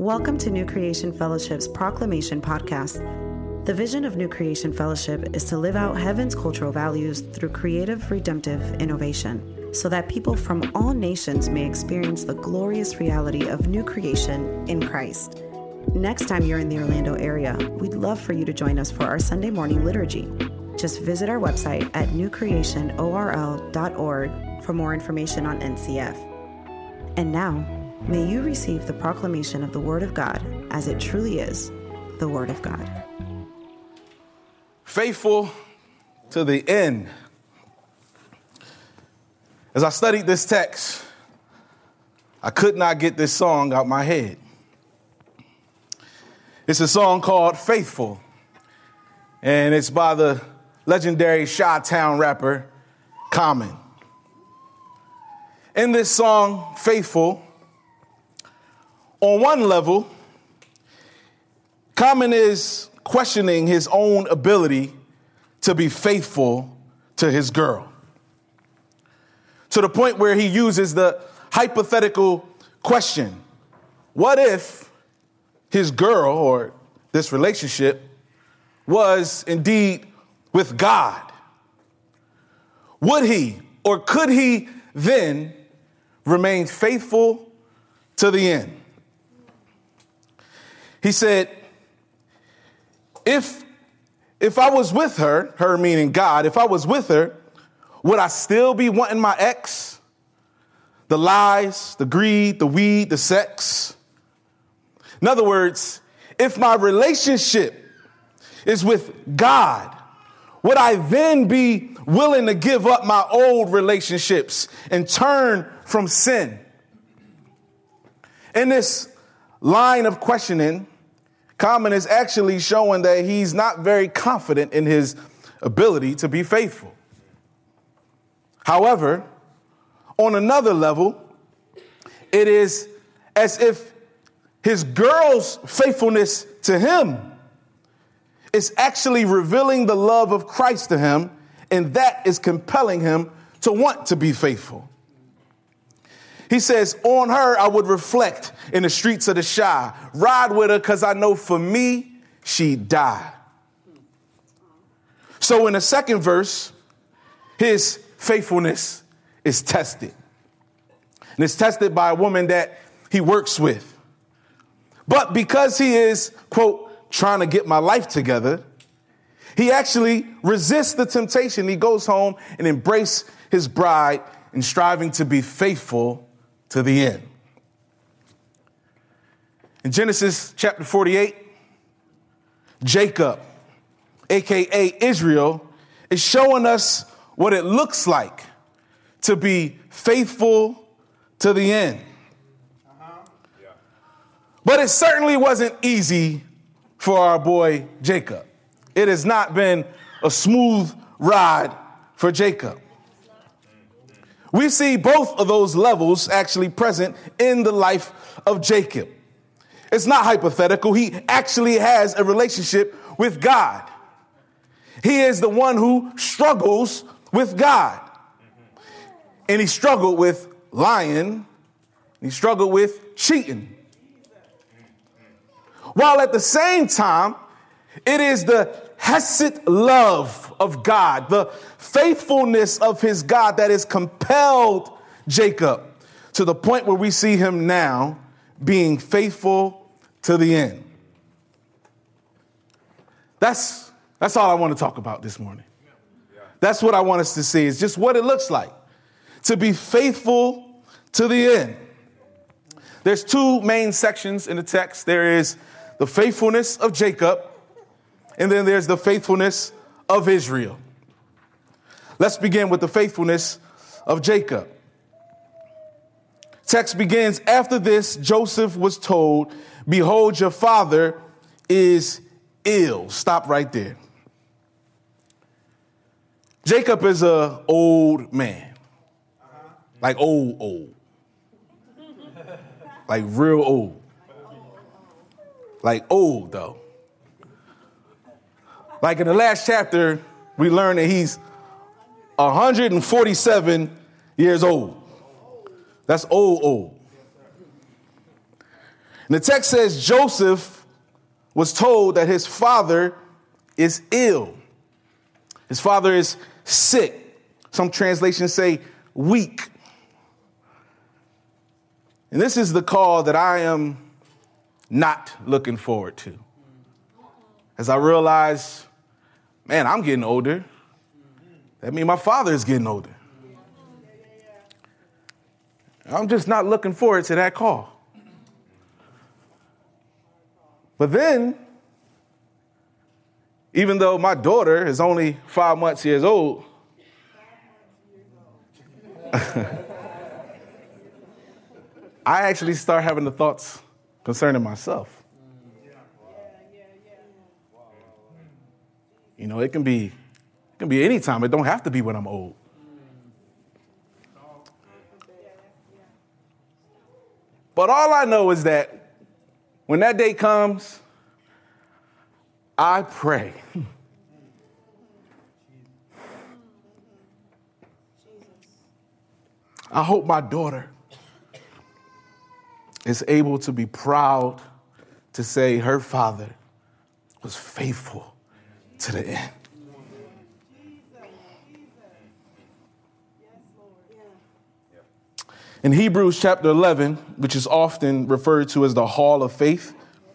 Welcome to New Creation Fellowship's Proclamation Podcast. The vision of New Creation Fellowship is to live out heaven's cultural values through creative, redemptive innovation, so that people from all nations may experience the glorious reality of new creation in Christ. Next time you're in the Orlando area, we'd love for you to join us for our Sunday morning liturgy. Just visit our website at newcreationorl.org for more information on NCF. And now, may you receive the proclamation of the Word of God as it truly is, the Word of God. Faithful to the end. As I studied this text, I could not get this song out my head. It's a song called Faithful, and it's by the legendary Chi-Town rapper Common. In this song, Faithful, on one level, Common is questioning his own ability to be faithful to his girl, to the point where he uses the hypothetical question: what if his girl, or this relationship, was indeed with God? Would he, or could he then remain faithful to the end? He said, if I was with her meaning God, if I was with her, would I still be wanting my ex? The lies, the greed, the weed, the sex? In other words, if my relationship is with God, would I then be willing to give up my old relationships and turn from sin? In this line of questioning, Common is actually showing that he's not very confident in his ability to be faithful. However, on another level, it is as if his girl's faithfulness to him is actually revealing the love of Christ to him, and that is compelling him to want to be faithful. He says, on her, I would reflect in the streets of the Chi, ride with her because I know for me, she'd die. So in the second verse, his faithfulness is tested. And it's tested by a woman that he works with. But because he is, quote, trying to get my life together, he actually resists the temptation. He goes home and embraces his bride and striving to be faithful to the end. In Genesis chapter 48, Jacob, a.k.a. Israel, is showing us what it looks like to be faithful to the end. But it certainly wasn't easy for our boy Jacob. It has not been a smooth ride for Jacob. We see both of those levels actually present in the life of Jacob. It's not hypothetical. He actually has a relationship with God. He is the one who struggles with God. And he struggled with lying. He struggled with cheating. While at the same time, it is the hesed love of God, the faithfulness of his God that has compelled Jacob to the point where we see him now being faithful to the end. That's all I want to talk about this morning. That's what I want us to see, is just what it looks like to be faithful to the end. There's two main sections in the text. There is the faithfulness of Jacob, and then there's the faithfulness of Israel. Let's begin with the faithfulness of Jacob. Text begins, after this, Joseph was told, behold, your father is ill. Stop right there. Jacob is an old man, like old, like real old, like old though. Like in the last chapter, we learn that he's 147 years old. That's old. And the text says Joseph was told that his father is ill. His father is sick. Some translations say weak. And this is the call that I am not looking forward to. As I realize, man, I'm getting older. That means my father is getting older. I'm just not looking forward to that call. But then, even though my daughter is only 5 months years old, I actually start having the thoughts concerning myself. You know, it can be any time. It don't have to be when I'm old. But all I know is that when that day comes, I pray. I hope my daughter is able to be proud to say her father was faithful to the end. In Hebrews chapter 11, which is often referred to as the Hall of Faith,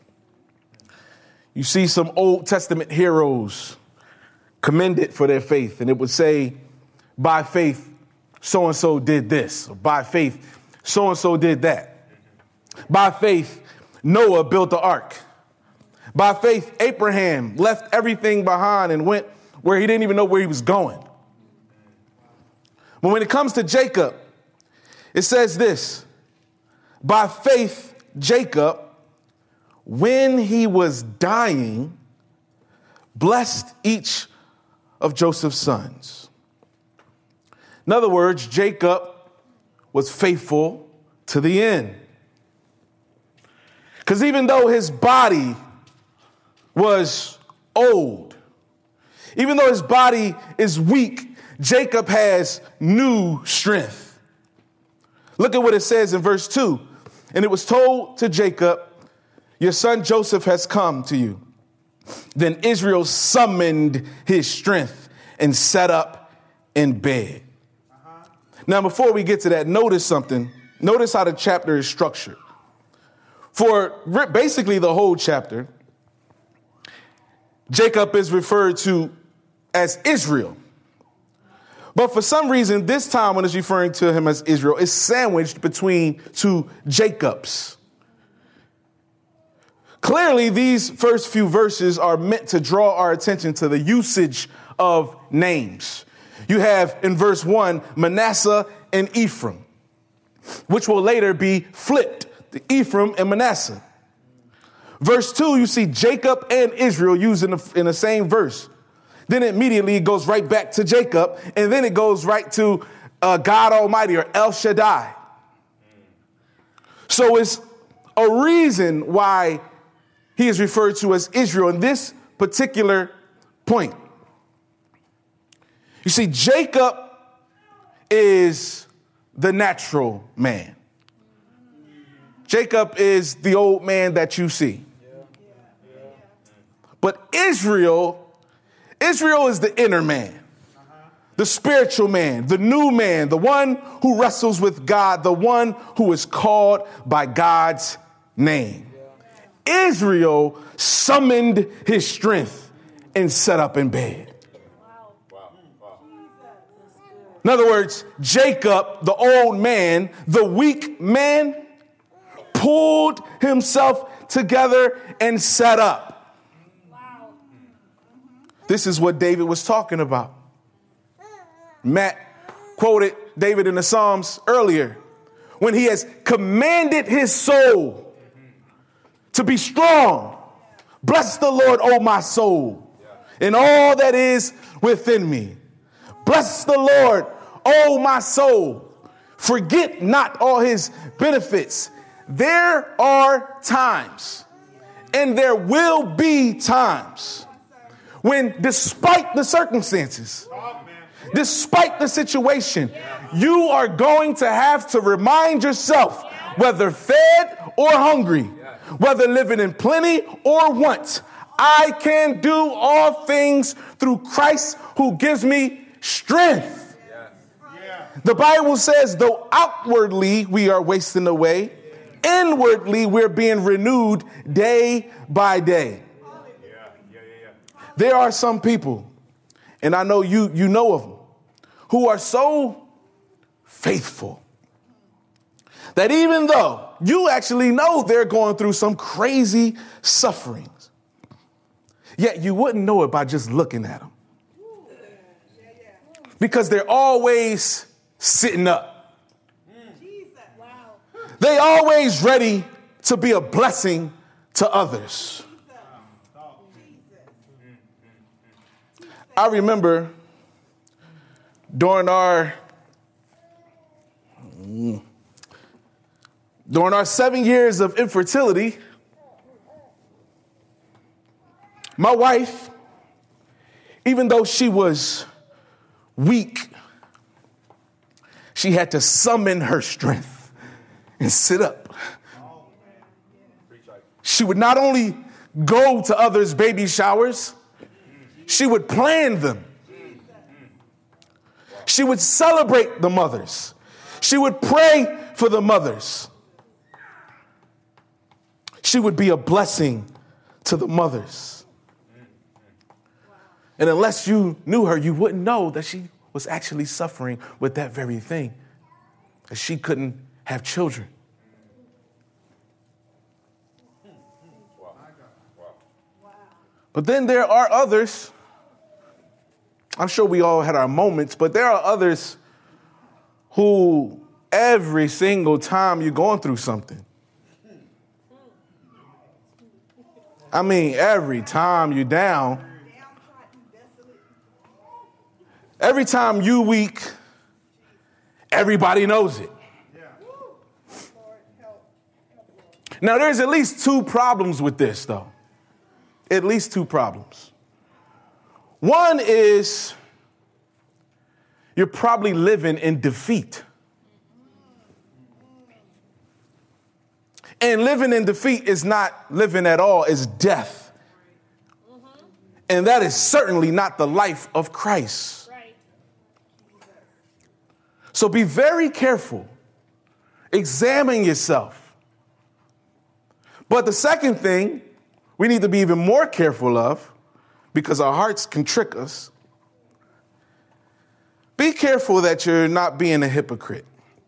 you see some Old Testament heroes commended for their faith. And it would say, by faith, so-and-so did this. Or by faith, so-and-so did that. By faith, Noah built the ark. By faith, Abraham left everything behind and went where he didn't even know where he was going. But when it comes to Jacob, it says this: by faith, Jacob, when he was dying, blessed each of Joseph's sons. In other words, Jacob was faithful to the end. Because even though his body was old, even though his body is weak, Jacob has new strength. Look at what it says in verse 2. And it was told to Jacob, your son Joseph has come to you. Then Israel summoned his strength and sat up in bed. Now, before we get to that, notice something. Notice how the chapter is structured. For basically the whole chapter, Jacob is referred to as Israel. But for some reason, this time when it's referring to him as Israel, it's sandwiched between two Jacobs. Clearly, these first few verses are meant to draw our attention to the usage of names. You have in verse 1, Manasseh and Ephraim, which will later be flipped, to Ephraim and Manasseh. Verse 2, you see Jacob and Israel used in the same verse. Then immediately it goes right back to Jacob, and then it goes right to God Almighty, or El Shaddai. So it's a reason why he is referred to as Israel in this particular point. You see, Jacob is the natural man. Jacob is the old man that you see. But Israel is the inner man, the spiritual man, the new man, the one who wrestles with God, the one who is called by God's name. Israel summoned his strength and sat up in bed. In other words, Jacob, the old man, the weak man, pulled himself together and sat up. This is what David was talking about. Matt quoted David in the Psalms earlier when he has commanded his soul to be strong. Bless the Lord, O my soul, and all that is within me. Bless the Lord, O my soul. Forget not all his benefits. There are times, and there will be times, when despite the circumstances, despite the situation, you are going to have to remind yourself, whether fed or hungry, whether living in plenty or want. I can do all things through Christ who gives me strength. The Bible says, though outwardly we are wasting away, inwardly we're being renewed day by day. There are some people, and I know you know of them, who are so faithful that even though you actually know they're going through some crazy sufferings, yet you wouldn't know it by just looking at them. Because they're always sitting up. They always ready to be a blessing to others. I remember during our 7 years of infertility, my wife, even though she was weak, she had to summon her strength and sit up. She would not only go to others' baby showers, she would plan them. She would celebrate the mothers. She would pray for the mothers. She would be a blessing to the mothers. And unless you knew her, you wouldn't know that she was actually suffering with that very thing, that she couldn't have children. But then there are others, I'm sure we all had our moments, but there are others who every single time you're going through something, I mean, every time you're down, every time you weak, everybody knows it. Now, there's at least two problems with this, though. At least two problems. One is you're probably living in defeat. And living in defeat is not living at all, it's death. And that is certainly not the life of Christ. So be very careful. Examine yourself. But the second thing we need to be even more careful of, because our hearts can trick us. Be careful that you're not being a hypocrite.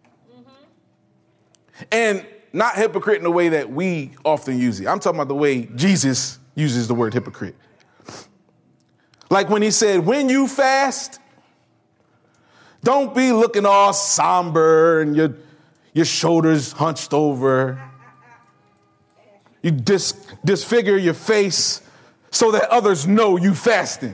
And not hypocrite in the way that we often use it. I'm talking about the way Jesus uses the word hypocrite. Like when he said, when you fast, don't be looking all somber and your shoulders hunched over. You disfigure your face so that others know you fasting.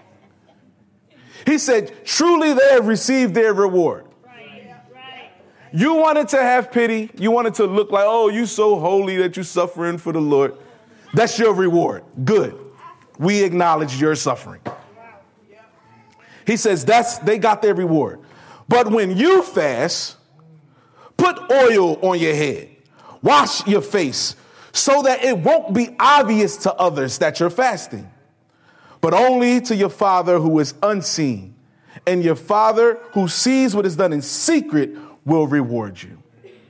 He said, truly they have received their reward. You wanted to have pity. You wanted to look like, oh, you so holy that you're suffering for the Lord. That's your reward. Good. We acknowledge your suffering. He says they got their reward. But when you fast, put oil on your head. Wash your face so that it won't be obvious to others that you're fasting, but only to your Father who is unseen. And your Father who sees what is done in secret will reward you.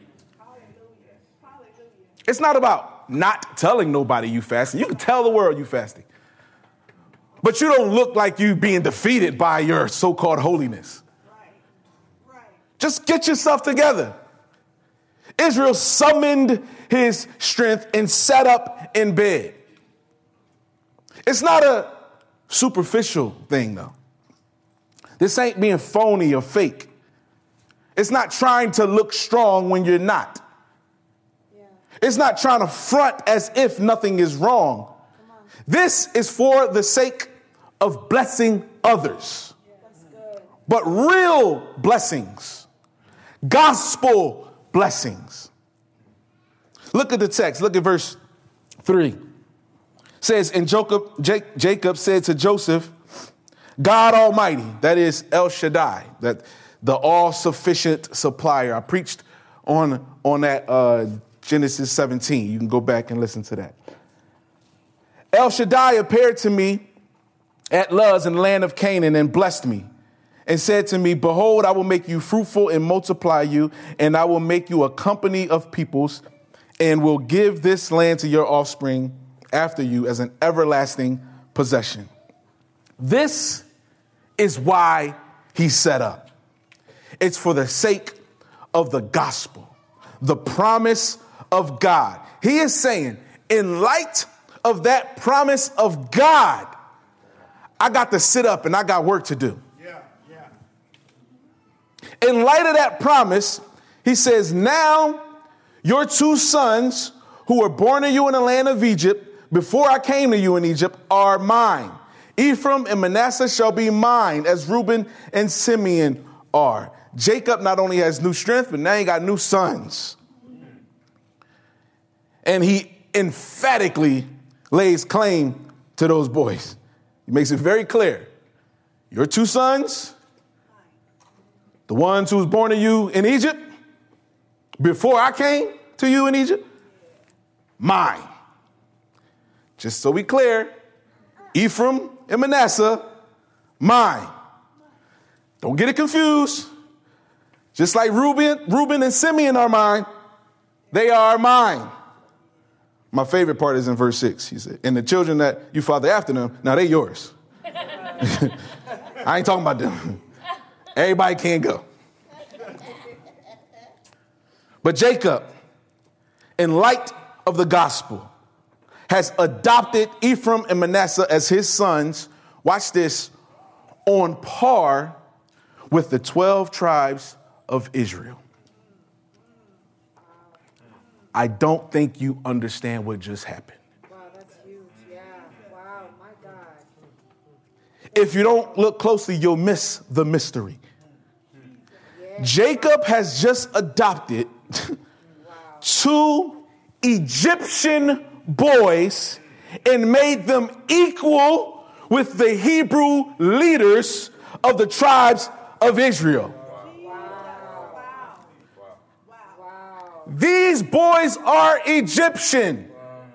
It's not about not telling nobody you fasting. You can tell the world you fasting, but you don't look like you being defeated by your so-called holiness. Just get yourself together. Israel summoned his strength and sat up in bed. It's not a superficial thing, though. This ain't being phony or fake. It's not trying to look strong when you're not. It's not trying to front as if nothing is wrong. This is for the sake of blessing others. But real blessings, gospel blessings. Look at the text. Look at verse 3. It says, and Jacob said to Joseph, God Almighty, that is El Shaddai, that the all-sufficient supplier. I preached on that Genesis 17. You can go back and listen to that. El Shaddai appeared to me at Luz in the land of Canaan and blessed me and said to me, behold, I will make you fruitful and multiply you, and I will make you a company of peoples and will give this land to your offspring after you as an everlasting possession. This is why he's set up. It's for the sake of the gospel, the promise of God. He is saying, in light of that promise of God, I got to sit up and I got work to do. In light of that promise, he says, now your two sons who were born to you in the land of Egypt, before I came to you in Egypt, are mine. Ephraim and Manasseh shall be mine, as Reuben and Simeon are. Jacob not only has new strength, but now he got new sons. And he emphatically lays claim to those boys. He makes it very clear. Your two sons, the ones who was born to you in Egypt, before I came to you in Egypt, mine. Just so we clear, Ephraim and Manasseh, mine. Don't get it confused. Just like Reuben and Simeon are mine, they are mine. My favorite part is in verse 6. He said, and the children that you father after them, now they yours. I ain't talking about them. Everybody can't go. But Jacob, in light of the gospel, has adopted Ephraim and Manasseh as his sons. Watch this, on par with the 12 tribes of Israel. I don't think you understand what just happened. Wow, that's huge. Yeah. Wow, my God. If you don't look closely, you'll miss the mystery. Jacob has just adopted two Egyptian boys and made them equal with the Hebrew leaders of the tribes of Israel. These boys are Egyptian.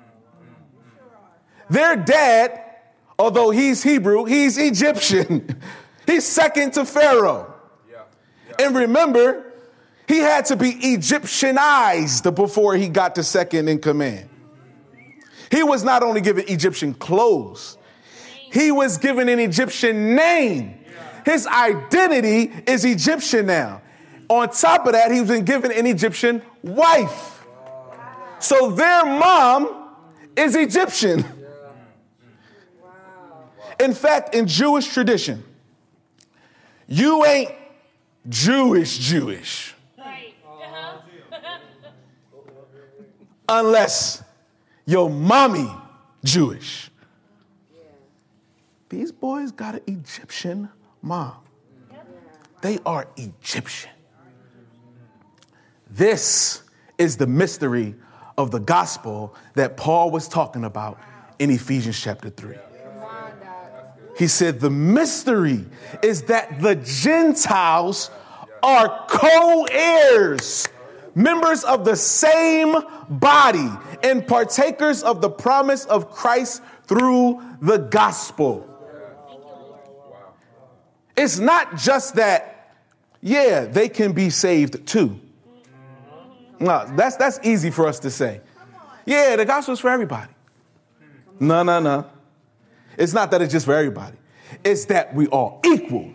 Their dad, although he's Hebrew, he's Egyptian. He's second to Pharaoh. And remember, he had to be Egyptianized before he got to second in command. He was not only given Egyptian clothes, he was given an Egyptian name. His identity is Egyptian now. On top of that, he was given an Egyptian wife. So their mom is Egyptian. In fact, in Jewish tradition, you ain't Jewish. Right. Unless your mommy Jewish. These boys got an Egyptian mom. They are Egyptian. This is the mystery of the gospel that Paul was talking about in Ephesians chapter 3. He said the mystery is that the Gentiles are co-heirs, members of the same body, and partakers of the promise of Christ through the gospel. It's not just that, they can be saved too. No, that's easy for us to say. Yeah, the gospel is for everybody. No. It's not that it's just for everybody. It's that we are equal.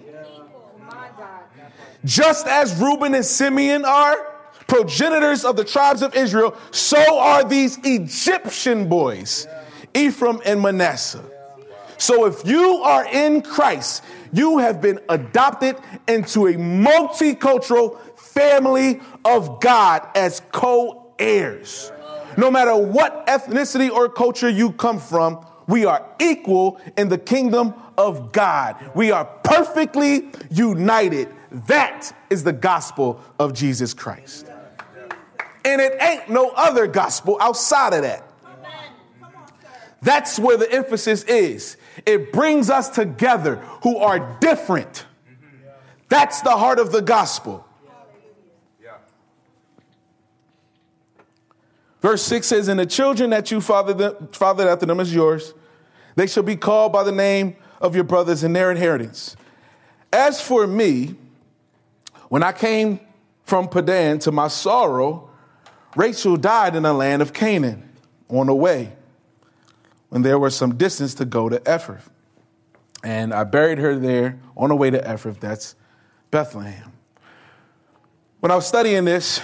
Just as Reuben and Simeon are progenitors of the tribes of Israel, so are these Egyptian boys, Ephraim and Manasseh. So if you are in Christ, you have been adopted into a multicultural family of God as co-heirs. No matter what ethnicity or culture you come from, we are equal in the kingdom of God. We are perfectly united. That is the gospel of Jesus Christ. And it ain't no other gospel outside of that. That's where the emphasis is. It brings us together who are different. That's the heart of the gospel. Verse 6 says, and the children that you fathered after them is yours. They shall be called by the name of your brothers in their inheritance. As for me, when I came from Padan, to my sorrow, Rachel died in the land of Canaan on the way, when there was some distance to go to Ephrath. And I buried her there on the way to Ephrath, that's Bethlehem. When I was studying this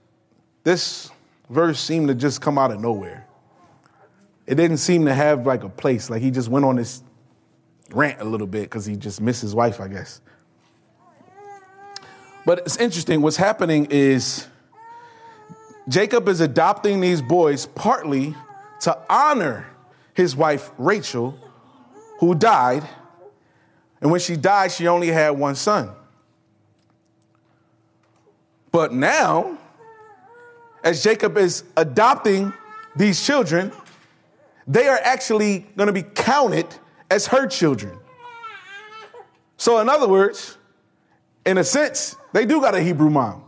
verse seemed to just come out of nowhere. It didn't seem to have like a place, like he just went on this rant a little bit because he just missed his wife, I guess. But it's interesting. What's happening is Jacob is adopting these boys partly to honor his wife, Rachel, who died. And when she died, she only had one son. But now, as Jacob is adopting these children, they are actually going to be counted as her children. So in other words, in a sense, they do got a Hebrew mom.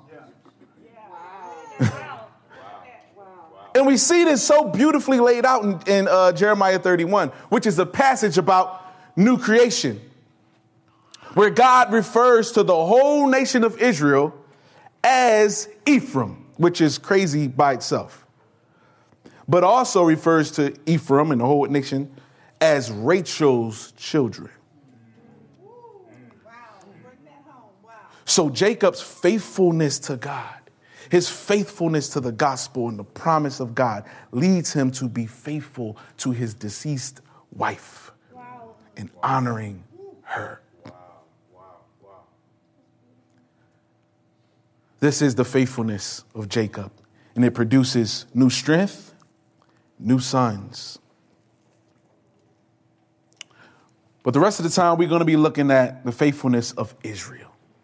And we see this so beautifully laid out in Jeremiah 31, which is a passage about new creation, where God refers to the whole nation of Israel as Ephraim, which is crazy by itself, but also refers to Ephraim and the whole nation as Rachel's children. So Jacob's faithfulness to God, his faithfulness to the gospel and the promise of God leads him to be faithful to his deceased wife and honoring her. This is the faithfulness of Jacob, and it produces new strength, new sons. But the rest of the time, we're going to be looking at the faithfulness of Israel.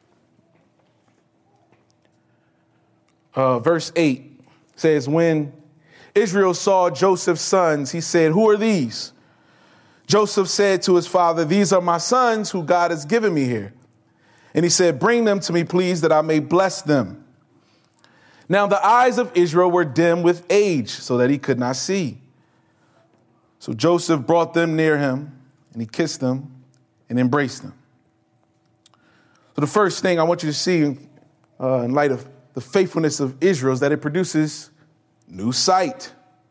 Verse 8 says, when Israel saw Joseph's sons, he said, who are these? Joseph said to his father, these are my sons who God has given me here. And he said, bring them to me, please, that I may bless them. Now the eyes of Israel were dim with age, so that he could not see. So Joseph brought them near him, and he kissed them and embraced them. So the first thing I want you to see in light of the faithfulness of Israel is that it produces new sight.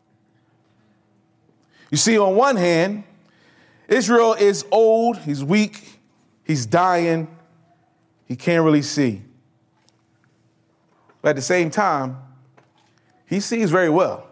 You see, on one hand, Israel is old, he's weak, he's dying, he can't really see. But at the same time, he sees very well.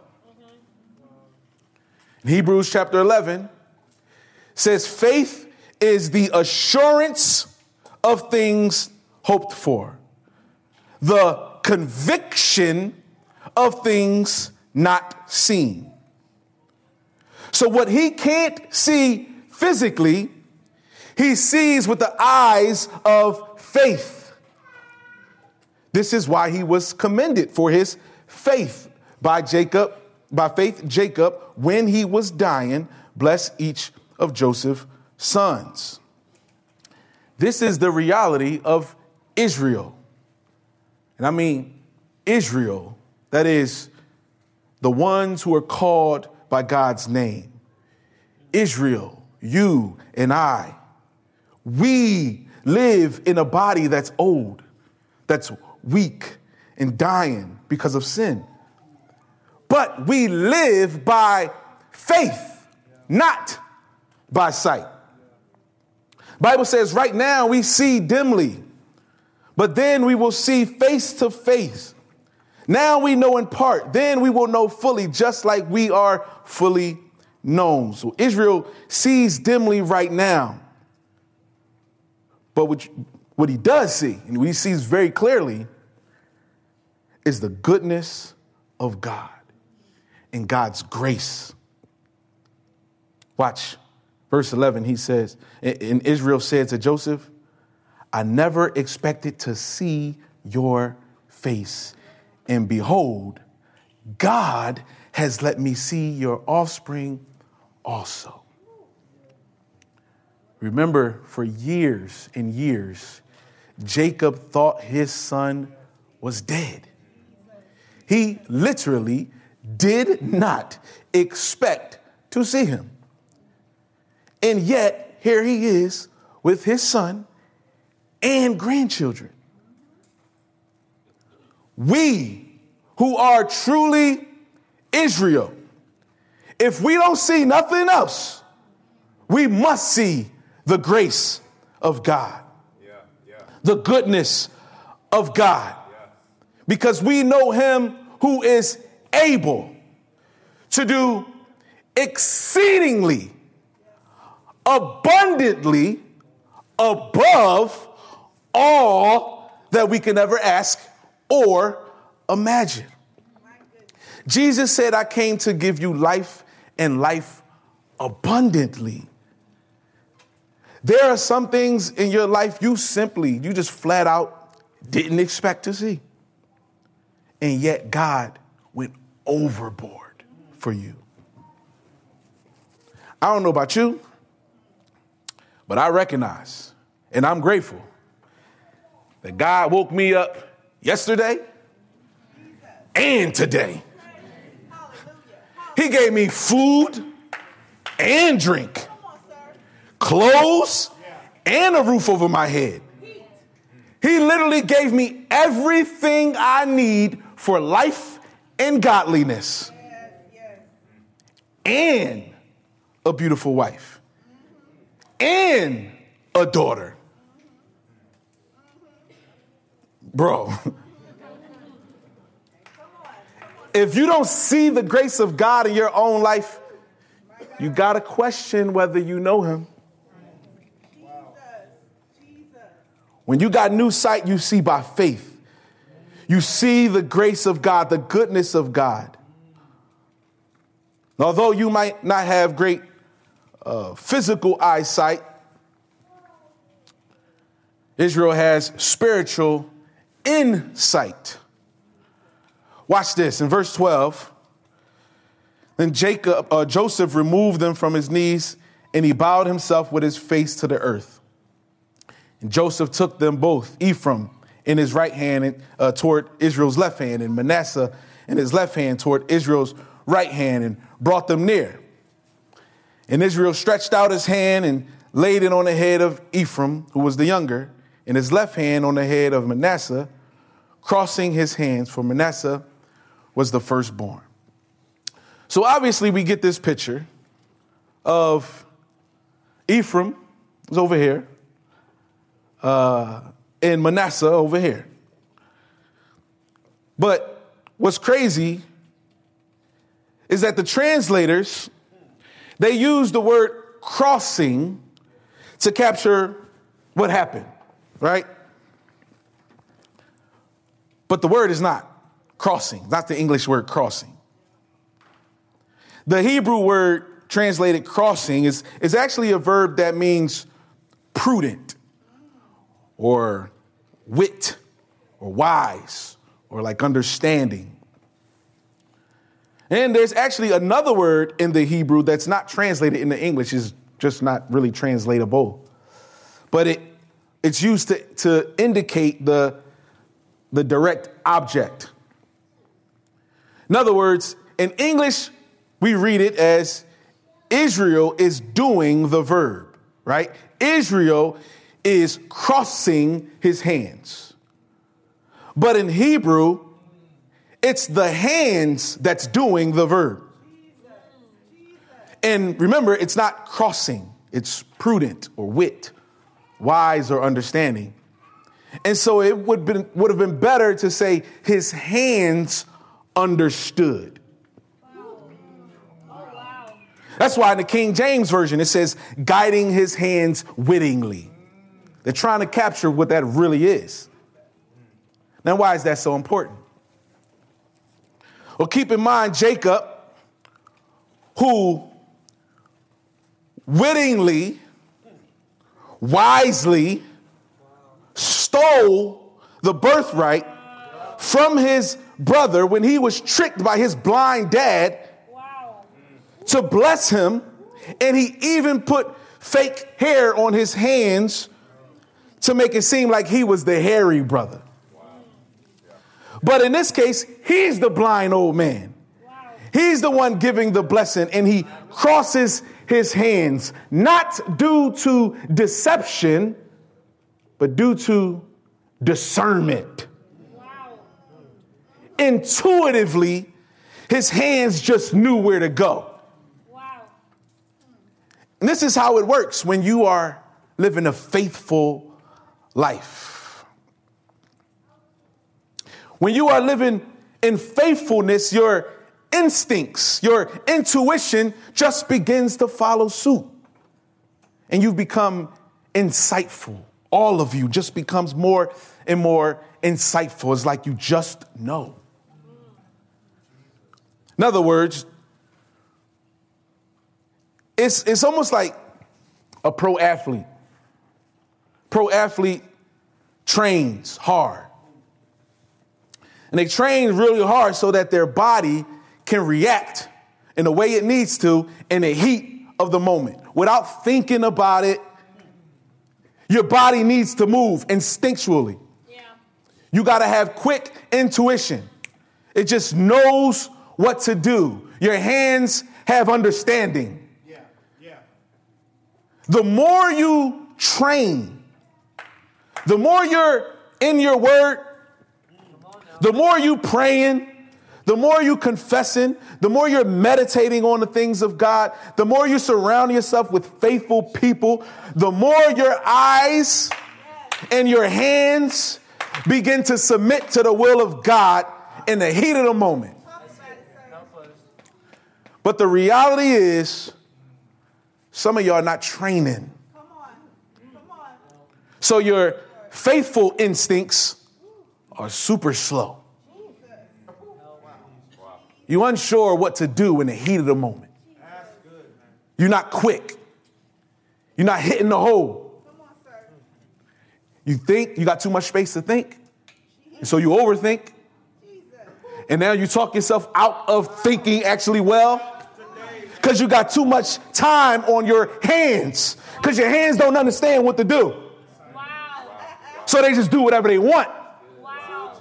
In Hebrews chapter 11 says, faith is the assurance of things hoped for, the conviction of things not seen. So what he can't see physically, he sees with the eyes of faith. This is why he was commended for his faith by faith, Jacob, when he was dying, blessed each of Joseph's sons. This is the reality of Israel. And I mean Israel, that is the ones who are called by God's name. Israel, you and I, we live in a body that's old, that's weak and dying because of sin. But we live by faith, not by sight. Bible says right now we see dimly, but then we will see face to face. Now we know in part, then we will know fully, just like we are fully known. So Israel sees dimly right now. But what he does see, and what he sees very clearly, is the goodness of God and God's grace. Watch verse 11. He says, and Israel said to Joseph, I never expected to see your face. And behold, God has let me see your offspring also. Remember, for years and years, Jacob thought his son was dead. He literally did not expect to see him. And yet, here he is with his son and grandchildren. We who are truly Israel, if we don't see nothing else, we must see the grace of God, the goodness of God, because we know him who is able to do exceedingly abundantly above all that we can ever ask or imagine. Jesus said, I came to give you life and life abundantly. There are some things in your life you just flat out didn't expect to see. And yet God went overboard for you. I don't know about you, but I recognize and I'm grateful that God woke me up yesterday and today. He gave me food and drink, clothes and a roof over my head. He literally gave me everything I need for life and godliness and a beautiful wife and a daughter. Bro, if you don't see the grace of God in your own life, you got to question whether you know him. When you got new sight, you see by faith. You see the grace of God, the goodness of God. Although you might not have great physical eyesight, Israel has spiritual insight. Watch this in verse 12. Then Joseph removed them from his knees, and he bowed himself with his face to the earth. And Joseph took them both, Ephraim in his right hand toward Israel's left hand, and Manasseh in his left hand toward Israel's right hand, and brought them near. And Israel stretched out his hand and laid it on the head of Ephraim, who was the younger, and his left hand on the head of Manasseh, crossing his hands, for Manasseh was the firstborn. So obviously we get this picture of Ephraim was over here, and Manasseh over here. But what's crazy is that the translators, they use the word crossing to capture what happened, right? But the word is not crossing, not the English word crossing. The Hebrew word translated crossing is actually a verb that means prudent or wit or wise or like understanding. And there's actually another word in the Hebrew that's not translated in the English, is just not really translatable. But it's used to indicate the direct object. In other words, in English, we read it as Israel is doing the verb, right? Israel is crossing his hands. But in Hebrew, it's the hands that's doing the verb. And remember, it's not crossing. It's prudent or wit, wise or understanding. And so it would have been better to say his hands understood. That's why in the King James Version, it says guiding his hands wittingly. They're trying to capture what that really is. Now, why is that so important? Well, keep in mind Jacob, who wittingly, wisely stole the birthright from his brother when he was tricked by his blind dad to bless him. And he even put fake hair on his hands to make it seem like he was the hairy brother. But in this case, he's the blind old man. He's the one giving the blessing, and he crosses his hands, not due to deception, but due to discernment. Wow. Intuitively, his hands just knew where to go. Wow. And this is how it works when you are living a faithful life. When you are living in faithfulness, your instincts, your intuition just begins to follow suit. And you become insightful. All of you just becomes more and more insightful. It's like you just know. In other words, it's almost like a pro athlete. Pro athlete trains hard. And they train really hard so that their body can react in the way it needs to in the heat of the moment without thinking about it. Your body needs to move instinctually. Yeah. You got to have quick intuition. It just knows what to do. Your hands have understanding. Yeah. The more you train, the more you're in your word, the more you praying, the more you confessing, the more you're meditating on the things of God, the more you surround yourself with faithful people, the more your eyes and your hands begin to submit to the will of God in the heat of the moment. But the reality is, some of y'all are not training. Come on. So your faithful instincts are super slow. You're unsure what to do in the heat of the moment. You're not quick. You're not hitting the hole. You think you got too much space to think. And so you overthink. And now you talk yourself out of thinking actually well. Because you got too much time on your hands. Because your hands don't understand what to do. Wow. So they just do whatever they want. Wow.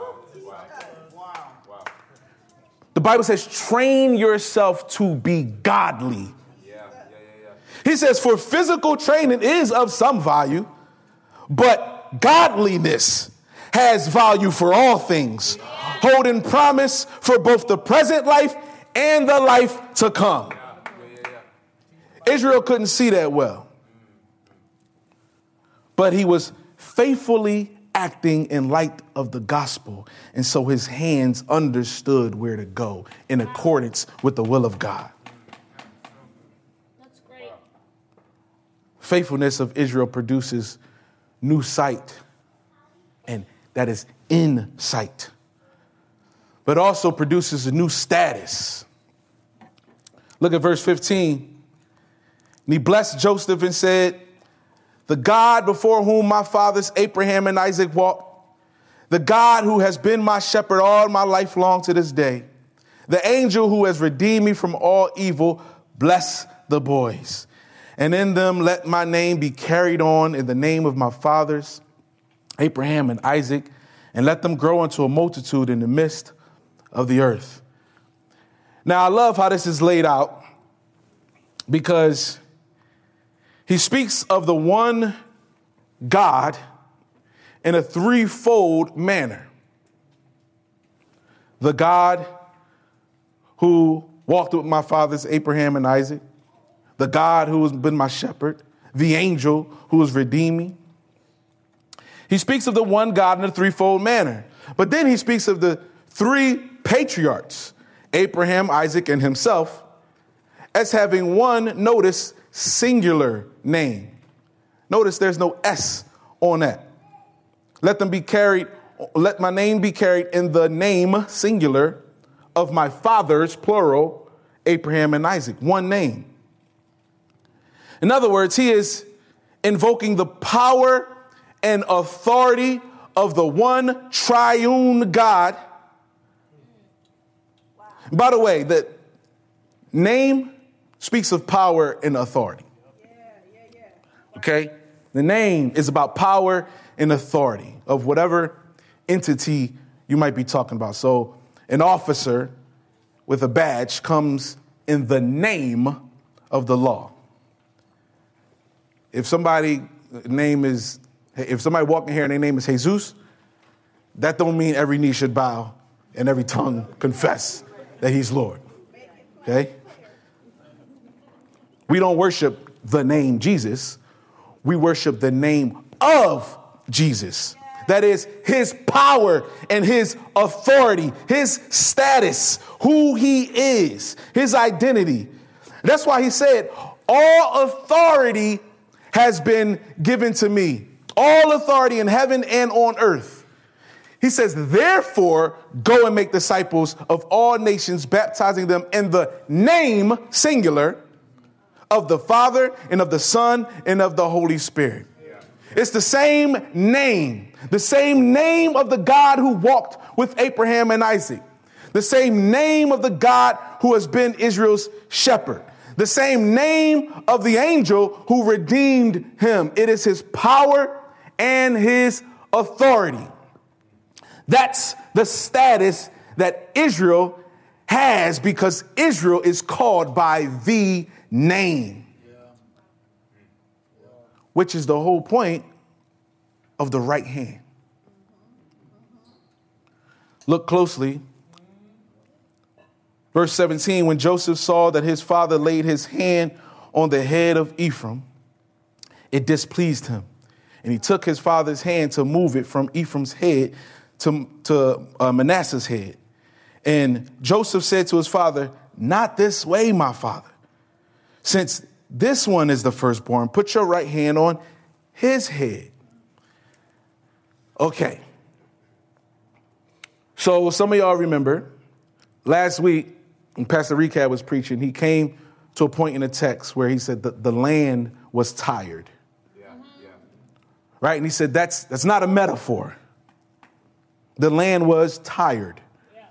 The Bible says, train yourself to be godly. He says, for physical training is of some value, but godliness has value for all things, holding promise for both the present life and the life to come. Israel couldn't see that well, but he was faithfully acting in light of the gospel. And so his hands understood where to go in accordance with the will of God. That's great. Faithfulness of Israel produces new sight, and that is insight, but also produces a new status. Look at verse 15. And he blessed Joseph and said, the God before whom my fathers Abraham and Isaac walked, the God who has been my shepherd all my life long to this day, the angel who has redeemed me from all evil, bless the boys. And in them let my name be carried on in the name of my fathers, Abraham and Isaac, and let them grow into a multitude in the midst of the earth. Now, I love how this is laid out because he speaks of the one God in a threefold manner. The God who walked with my fathers, Abraham and Isaac. The God who has been my shepherd. The angel who has redeemed me. He speaks of the one God in a threefold manner. But then he speaks of the three patriarchs, Abraham, Isaac, and himself, as having one, notice, singular name. Notice there's no S on that. Let my name be carried in the name, singular, of my fathers, plural, Abraham and Isaac. One name. In other words, he is invoking the power and authority of the one triune God. By the way, the name speaks of power and authority. Okay? The name is about power and authority of whatever entity you might be talking about. So an officer with a badge comes in the name of the law. If somebody walk in here and their name is Jesus, that don't mean every knee should bow and every tongue confess that he's Lord. Okay? We don't worship the name Jesus. We worship the name of Jesus. That is his power and his authority, his status, who he is, his identity. That's why he said, all authority has been given to me. All authority in heaven and on earth. He says, therefore, go and make disciples of all nations, baptizing them in the name, singular, of the Father and of the Son and of the Holy Spirit. It's the same name of the God who walked with Abraham and Isaac, the same name of the God who has been Israel's shepherd, the same name of the angel who redeemed him. It is his power and his authority. That's the status that Israel has because Israel is called by the name, which is the whole point of the right hand. Look closely. Verse 17, when Joseph saw that his father laid his hand on the head of Ephraim, it displeased him. And he took his father's hand to move it from Ephraim's head to Manasseh's head. And Joseph said to his father, not this way, my father. Since this one is the firstborn, put your right hand on his head. Okay. So some of y'all remember last week when Pastor Recap was preaching, he came to a point in the text where he said that the land was tired. Right? And he said that's not a metaphor. The land was tired.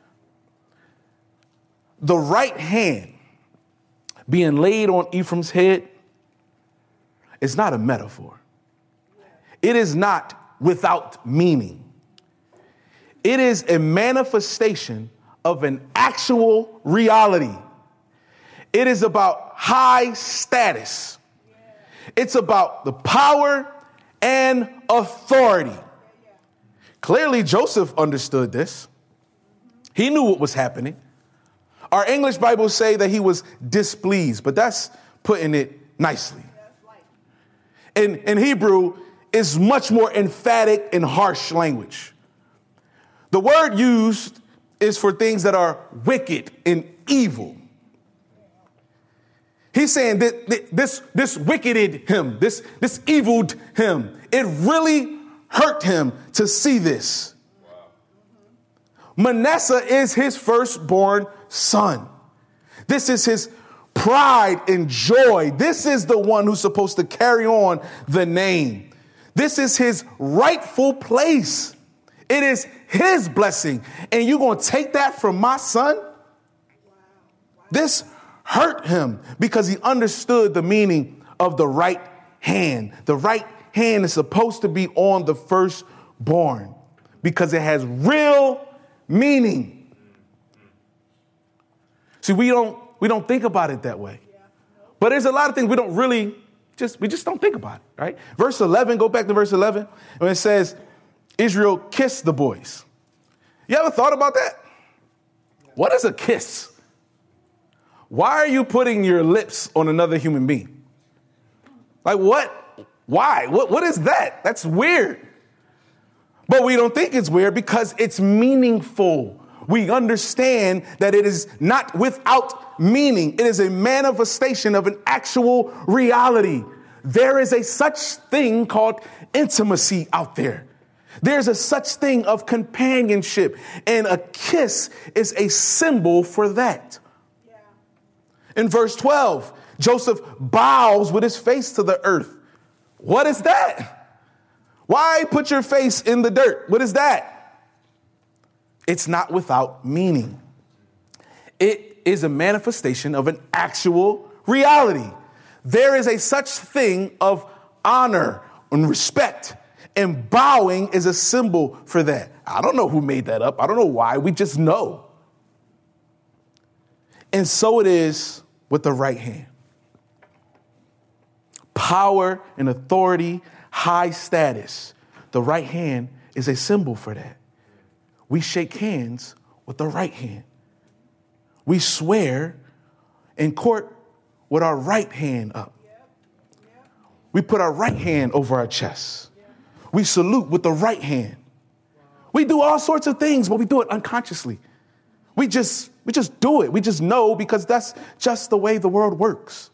The right hand being laid on Ephraim's head is not a metaphor. It is not without meaning. It is a manifestation of an actual reality. It is about high status. It's about the power and authority. Clearly, Joseph understood this. He knew what was happening. Our English Bibles say that he was displeased, but that's putting it nicely. In Hebrew, is much more emphatic and harsh language. The word used is for things that are wicked and evil. He's saying that this wickeded him, this eviled him. It really hurt him to see this. Manasseh is his firstborn son. This is his pride and joy. This is the one who's supposed to carry on the name. This is his rightful place. It is his blessing. And you're going to take that from my son? This hurt him because he understood the meaning of the right hand. The right hand is supposed to be on the firstborn because it has real meaning. See, we don't think about it that way. But there's a lot of things we just don't think about it, right? Verse 11, go back to verse 11, when it says, Israel kissed the boys. You ever thought about that? What is a kiss? Why are you putting your lips on another human being? Like what? Why? What is that? That's weird. But we don't think it's weird because it's meaningful. We understand that it is not without meaning. It is a manifestation of an actual reality. There is a such thing called intimacy out there. There's a such thing of companionship, and a kiss is a symbol for that. Yeah. In verse 12, Joseph bows with his face to the earth. What is that? Why put your face in the dirt? What is that? It's not without meaning. It is a manifestation of an actual reality. There is a such thing of honor and respect, and bowing is a symbol for that. I don't know who made that up. I don't know why. We just know. And so it is with the right hand. Power and authority, high status. The right hand is a symbol for that. We shake hands with the right hand. We swear in court with our right hand up. We put our right hand over our chest. We salute with the right hand. We do all sorts of things, but we do it unconsciously. We just do it. We just know because that's just the way the world works.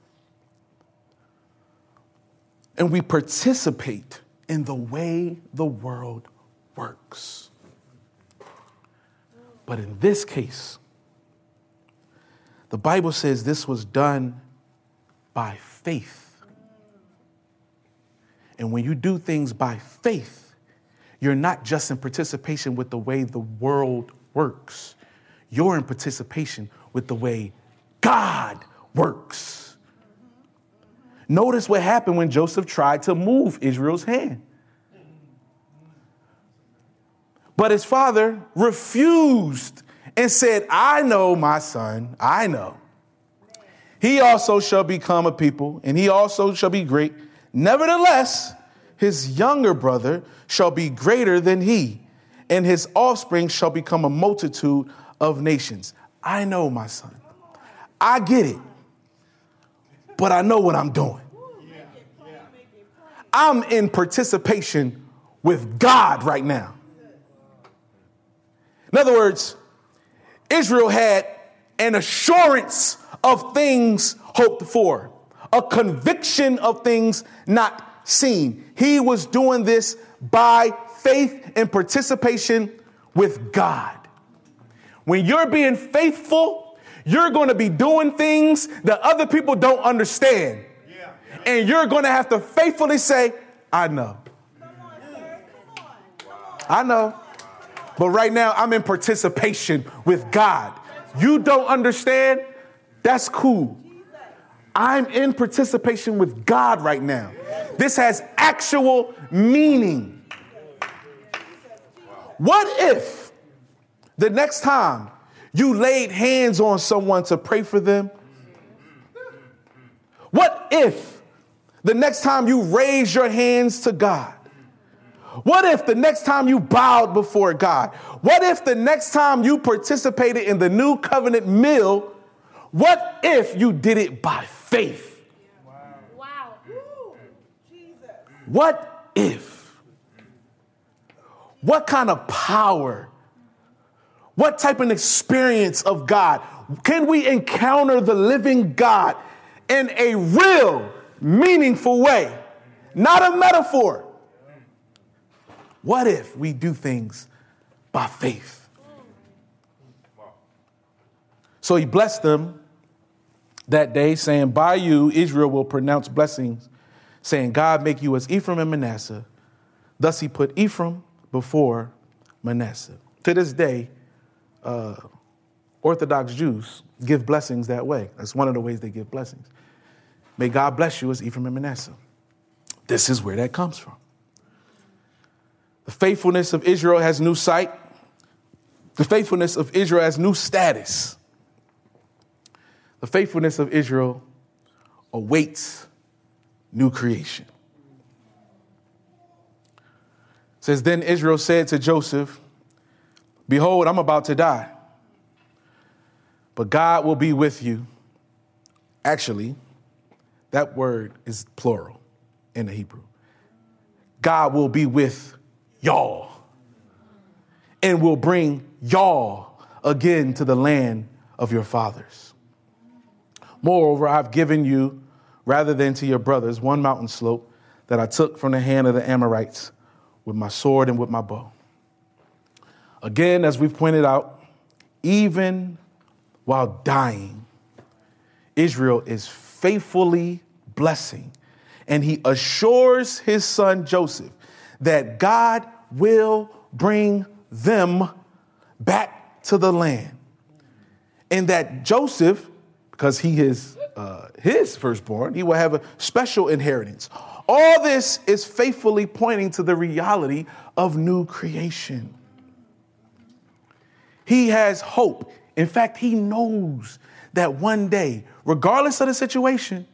And we participate in the way the world works. But in this case, the Bible says this was done by faith. And when you do things by faith, you're not just in participation with the way the world works. You're in participation with the way God works. Notice what happened when Joseph tried to move Israel's hand. But his father refused and said, I know, my son, I know. He also shall become a people, and he also shall be great. Nevertheless, his younger brother shall be greater than he, and his offspring shall become a multitude of nations. I know, my son. I get it, but I know what I'm doing. I'm in participation with God right now. In other words, Israel had an assurance of things hoped for, a conviction of things not seen. He was doing this by faith and participation with God. When you're being faithful, you're going to be doing things that other people don't understand. And you're going to have to faithfully say, I know. I know. But right now, I'm in participation with God. You don't understand? That's cool. I'm in participation with God right now. This has actual meaning. What if the next time you laid hands on someone to pray for them? What if the next time you raised your hands to God? What if the next time you bowed before God? What if the next time you participated in the new covenant meal? What if you did it by faith? Wow. What if? What kind of power? What type of experience of God? Can we encounter the living God in a real, meaningful way? Not a metaphor. What if we do things by faith? So he blessed them that day, saying, by you, Israel will pronounce blessings, saying, God make you as Ephraim and Manasseh. Thus he put Ephraim before Manasseh. To this day, Orthodox Jews give blessings that way. That's one of the ways they give blessings. May God bless you as Ephraim and Manasseh. This is where that comes from. The faithfulness of Israel has new sight. The faithfulness of Israel has new status. The faithfulness of Israel awaits new creation. It says, then Israel said to Joseph, behold, I'm about to die, but God will be with you. Actually, that word is plural in the Hebrew. God will be with y'all and will bring y'all again to the land of your fathers. Moreover, I've given you, rather than to your brothers, one mountain slope that I took from the hand of the Amorites with my sword and with my bow. Again, as we've pointed out, even while dying, Israel is faithfully blessing, and he assures his son Joseph that God will bring them back to the land, and that Joseph, because he is his firstborn, he will have a special inheritance. All this is faithfully pointing to the reality of new creation. He has hope In fact, he knows that one day, regardless of the situation,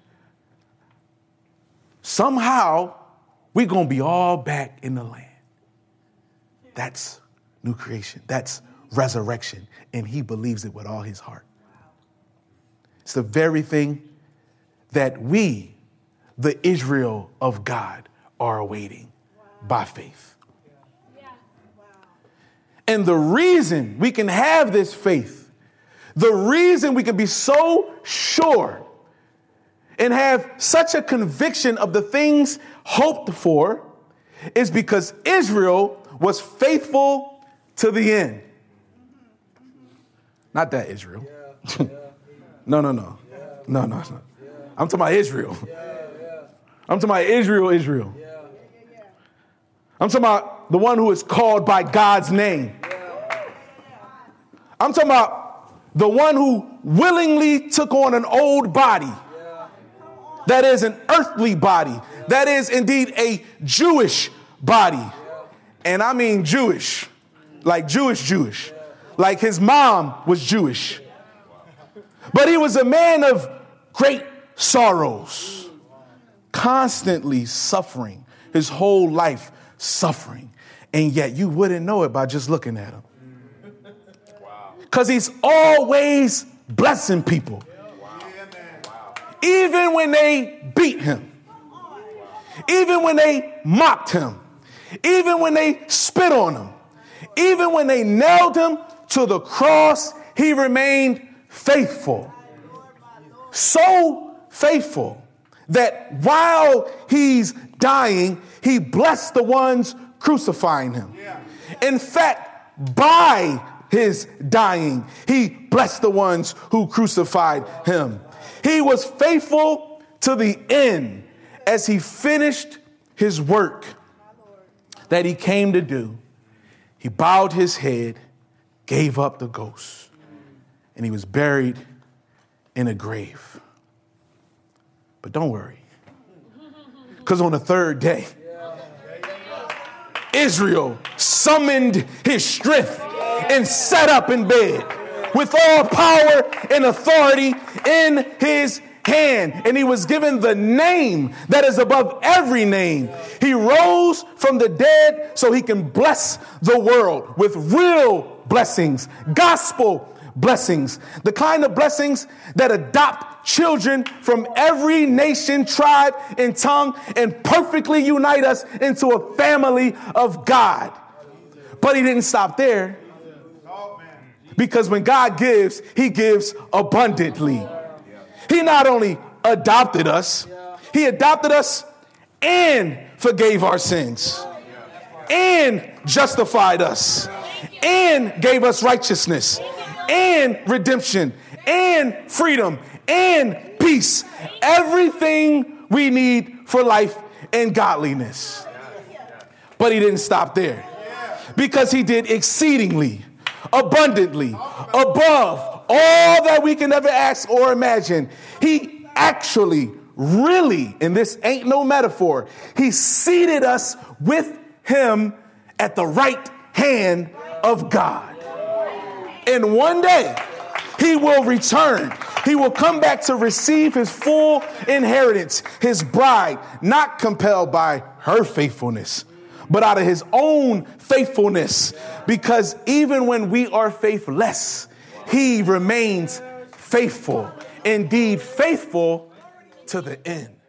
somehow we're going to be all back in the land. That's new creation. That's resurrection. And he believes it with all his heart. It's the very thing that we, the Israel of God, are awaiting by faith. And the reason we can have this faith, the reason we can be so sure and have such a conviction of the things hoped for is because Israel was faithful to the end. Not that Israel. No. I'm talking about Israel. I'm talking about Israel. I'm talking about the one who is called by God's name. I'm talking about the one who willingly took on an old body. That is an earthly body. That is indeed a Jewish body. And I mean Jewish, like Jewish. Like his mom was Jewish. But he was a man of great sorrows, constantly suffering, his whole life suffering. And yet you wouldn't know it by just looking at him. Because he's always blessing people. Even when they beat him. Even when they mocked him. Even when they spit on him. Even when they nailed him to the cross, he remained faithful. So faithful that while he's dying, he blessed the ones crucifying him. In fact, by his dying, he blessed the ones who crucified him. He was faithful to the end as he finished his work that he came to do. He bowed his head, gave up the ghost, and he was buried in a grave. But don't worry, because on the third day, Israel summoned his strength and sat up in bed with all power and authority in his hand. And he was given the name that is above every name. He rose from the dead so he can bless the world with real blessings, gospel blessings, the kind of blessings that adopt children from every nation, tribe, and tongue and perfectly unite us into a family of God. But he didn't stop there. Because when God gives, he gives abundantly. He not only adopted us, he adopted us and forgave our sins and justified us and gave us righteousness and redemption and freedom and peace. Everything we need for life and godliness. But he didn't stop there, because he did exceedingly, abundantly, above all that we can ever ask or imagine. He actually, really, and this ain't no metaphor, he seated us with him at the right hand of God. And one day he will return. He will come back to receive his full inheritance, his bride, not compelled by her faithfulness, but out of his own faithfulness. Because even when we are faithless, he remains faithful, indeed faithful to the end.